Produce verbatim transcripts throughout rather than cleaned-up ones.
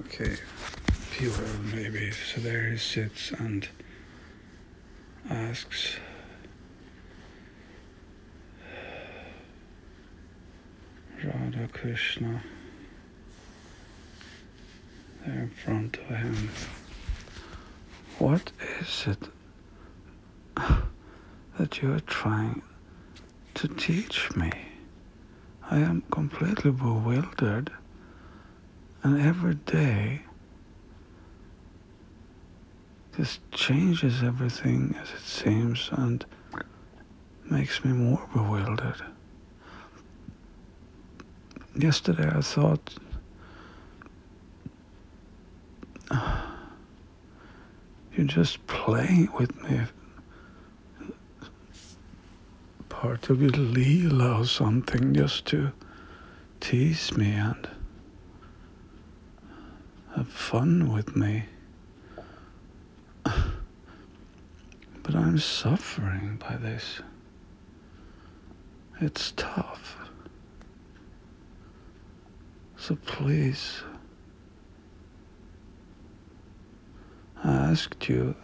Okay, pure maybe. So there he sits and asks, Radha Krishna there in front of him, what is it that you are trying to teach me? I am completely bewildered, and every day this changes everything as it seems and makes me more bewildered. Yesterday I thought you're just playing with me, part of your leela or something, just to tease me and have fun with me. But I'm suffering by this. It's tough. So please, I asked you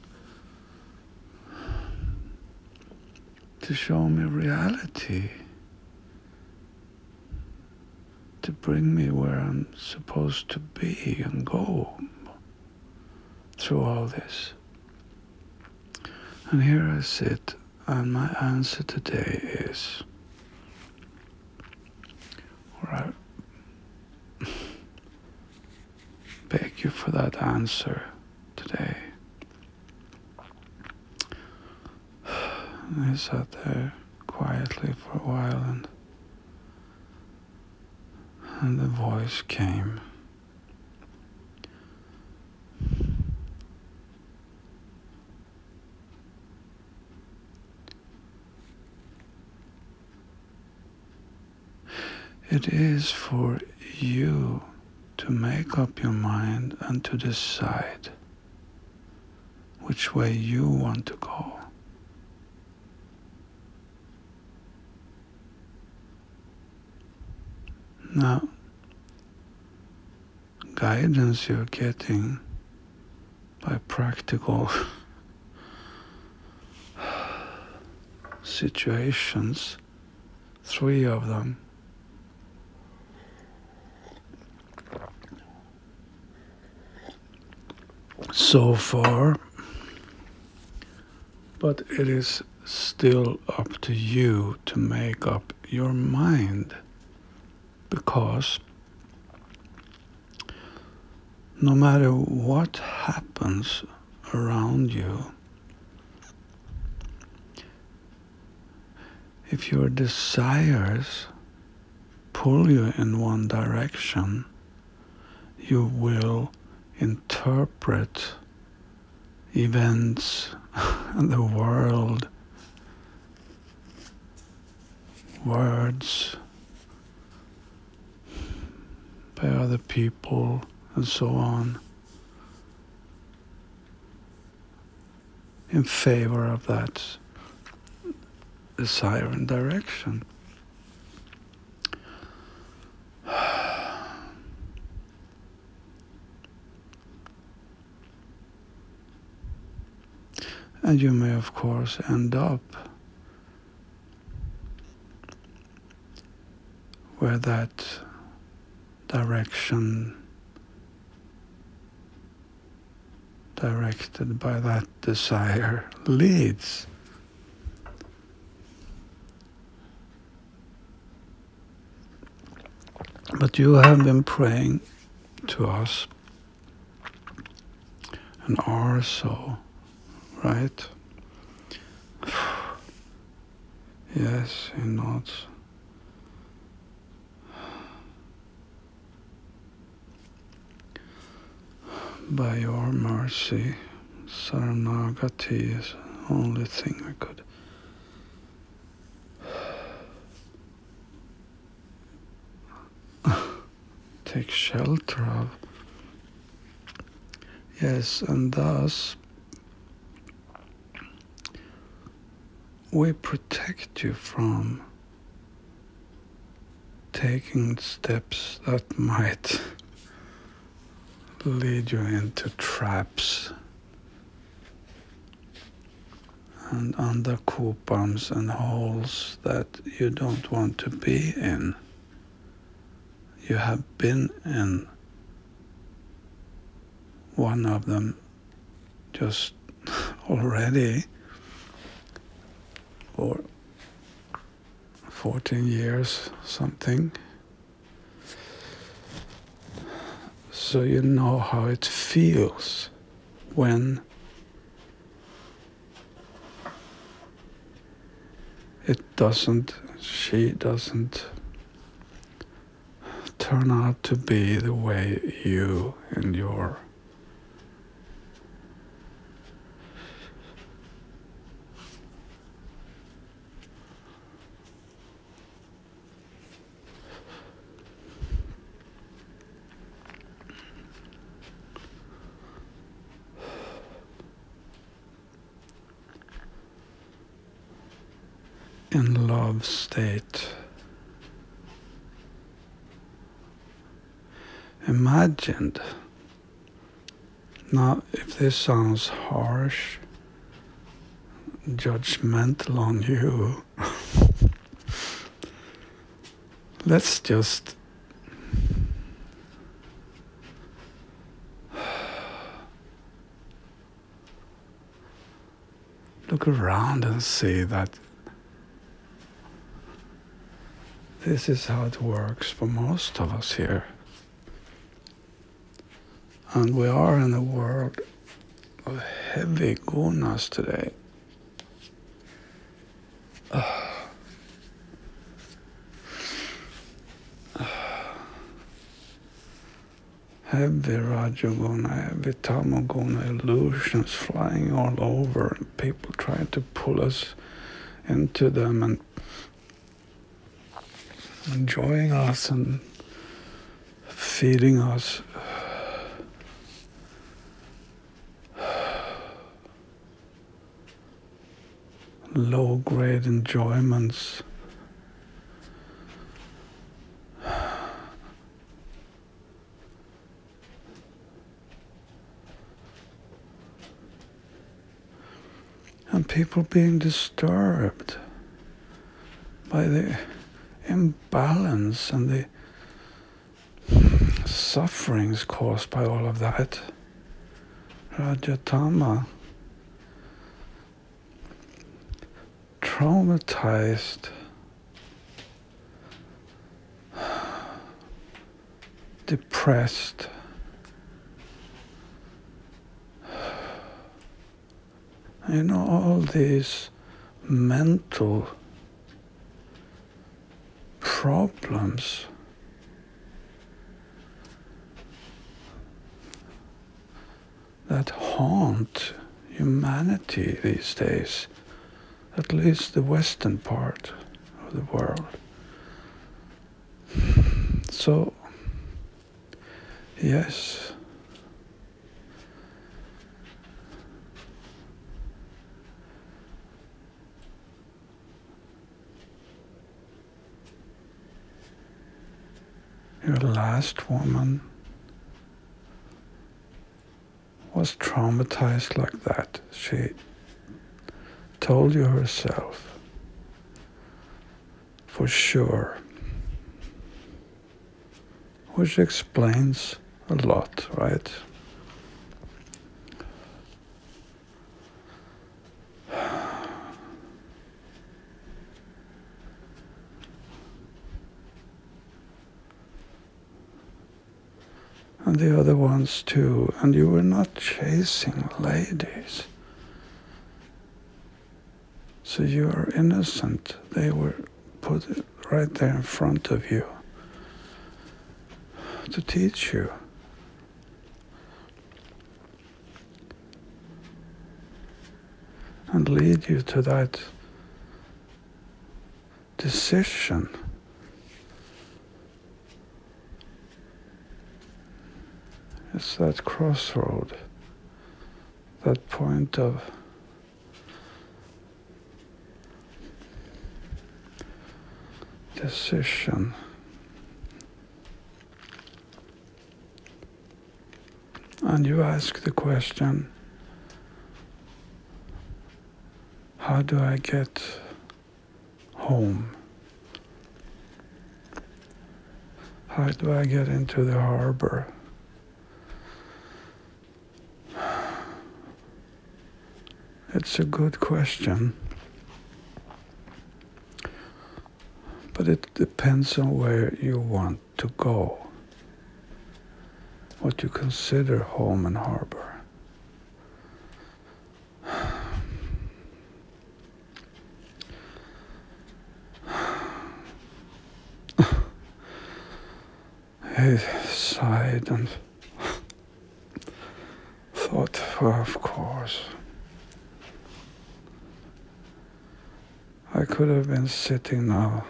to show me reality, to bring me where I'm supposed to be and go through all this. And here I sit, and my answer today is, or I beg you for that answer today. And I sat there quietly for a while, and and the voice came. It is for you to make up your mind and to decide which way you want to go. Now, guidance you're getting by practical situations, three of them, so far, but it is still up to you to make up your mind, because no matter what happens around you, if your desires pull you in one direction, you will interpret events and the world, words by other people and so on, in favor of that desire and direction. And you may, of course, end up where that direction, directed by that desire, leads. But you have been praying to us and are so, right? Yes, he nods. By your mercy, Saranagati is the only thing I could take shelter of. Yes, and thus we protect you from taking steps that might lead you into traps and undercoupons and holes that you don't want to be in. You have been in one of them just already for fourteen years, something. So you know how it feels when it doesn't, she doesn't turn out to be the way you and your in love state. Imagined. Now, if this sounds harsh, judgmental on you, let's just look around and see that this is how it works for most of us here. And we are in a world of heavy gunas today. Uh, uh, heavy Rajaguna, heavy Tamaguna illusions flying all over, and people trying to pull us into them and enjoying us and feeding us low-grade enjoyments. And people being disturbed by the imbalance and the sufferings caused by all of that. Rajatama, traumatized, depressed, you know, all these mental problems that haunt humanity these days, at least the western part of the world. So, yes, your last woman was traumatized like that. She told you herself, for sure, which explains a lot, right? And the other ones too, and you were not chasing ladies. So you are innocent. They were put right there in front of you to teach you. And lead you to that decision. It's that crossroad, that point of decision. And you ask the question, how do I get home? How do I get into the harbor? It's a good question, but it depends on where you want to go, what you consider home and harbor. He sighed and thought, well, of course. I could have been sitting now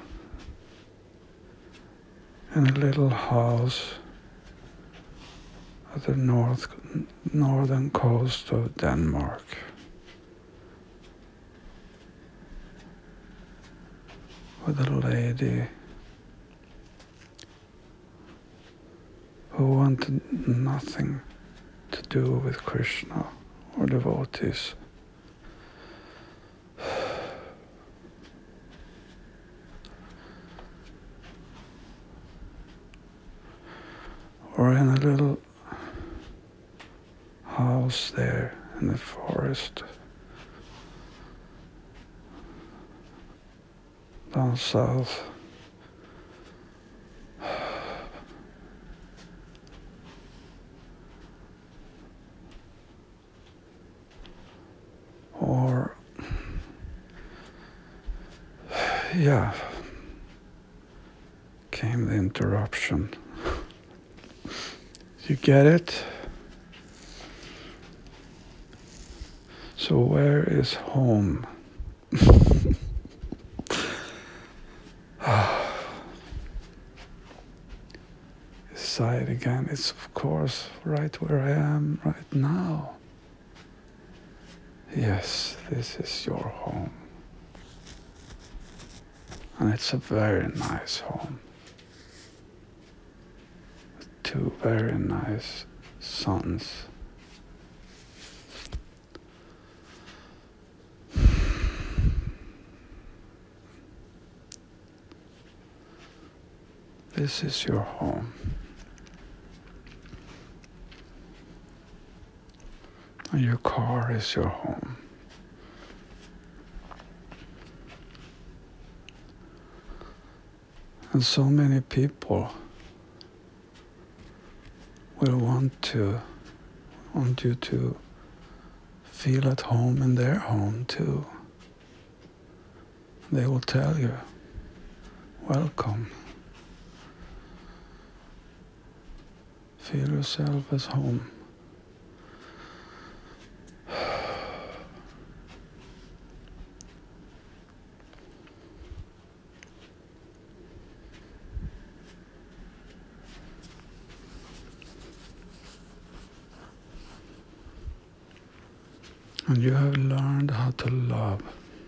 in a little house at the north, northern coast of Denmark. With a lady who wanted nothing to do with Krishna or devotees. Or in a little house there in the forest down south. Or, yeah, came the interruption. You get it? So where is home? Sighed again. It's of course right where I am right now. Yes, this is your home. And it's a very nice home. Two very nice sons. This is your home. And your car is your home. And so many people will want to, want you to feel at home in their home too. They will tell you, welcome. Feel yourself as home. And you have learned how to love.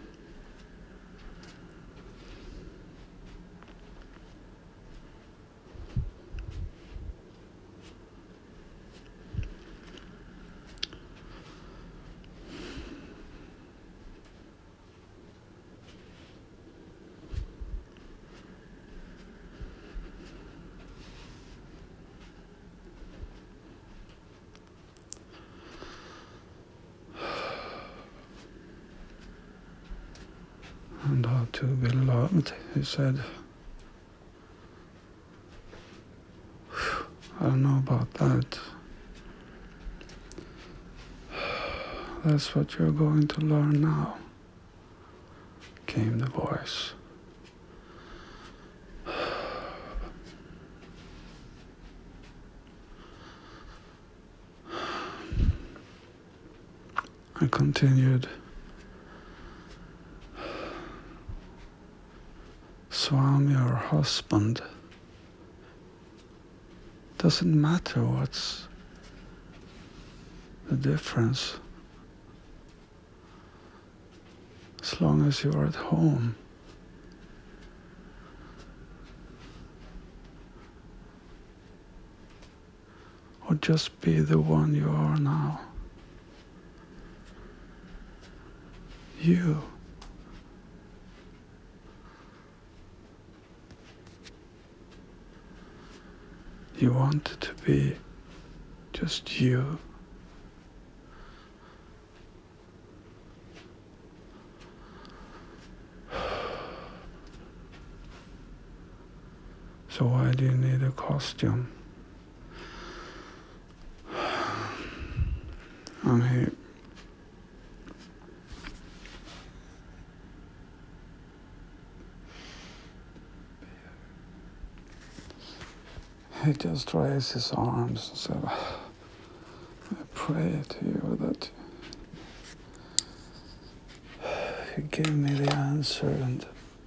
And how to be loved, he said. I don't know about that. That's what you're going to learn now, came the voice. I continued. Swami or husband, doesn't matter what's the difference, as long as you're at home. or just be the one you are now. You. You wanted to be just you. So why do you need a costume? And he he just raised his arms and said, I pray to you that you give me the answer, and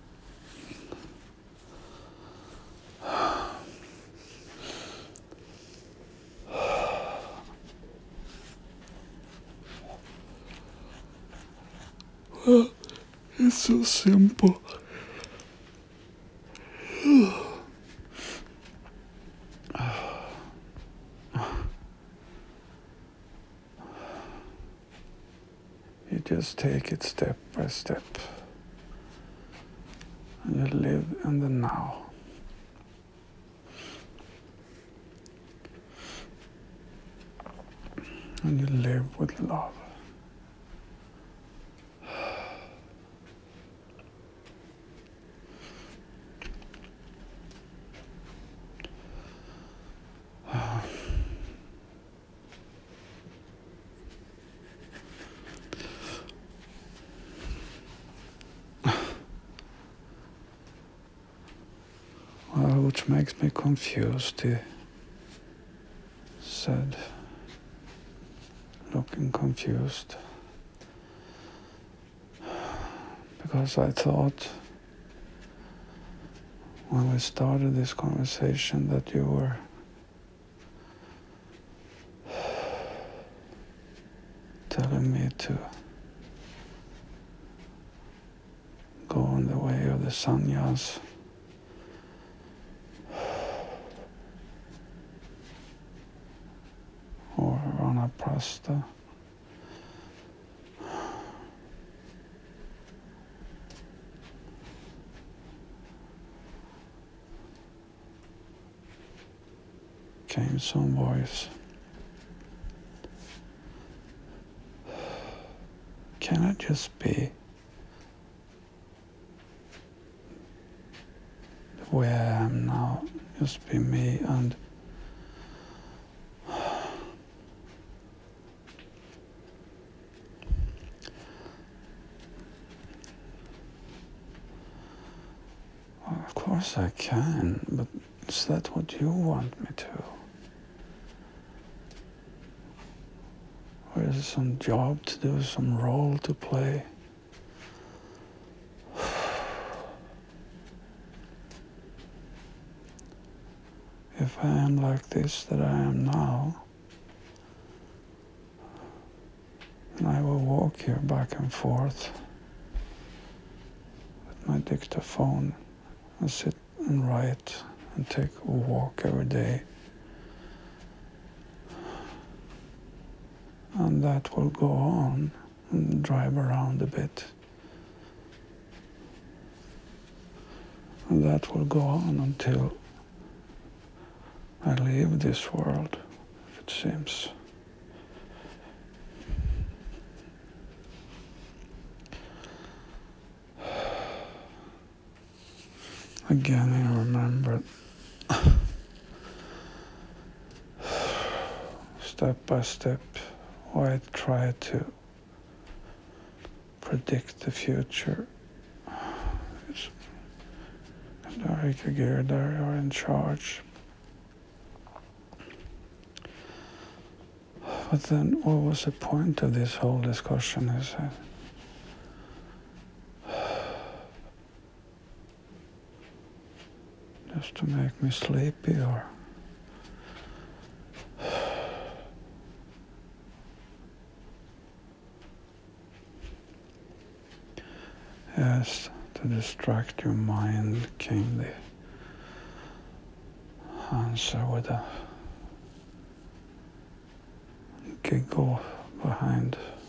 it's so simple. You just take it step by step, and you live in the now. And you live with love. Well, which makes me confused, he said, looking confused. Because I thought when we started this conversation that you were telling me to go on the way of the sannyas. Or Vanaprastha. Came some voice. Can I just be the way I am now? Just be me, and of course I can, but is that what you want me to? Or is it some job to do, some role to play? If I am like this that I am now, then I will walk here back and forth with my dictaphone and sit and write and take a walk every day. And that will go on, and drive around a bit. And that will go on until I leave this world, it seems. Again, I remembered step by step why I try to predict the future. It's Darika Girdhar are in charge. But then what was the point of this whole discussion, is it? Just to make me sleepy, or yes, to distract your mind, came the answer with a ikke gå behind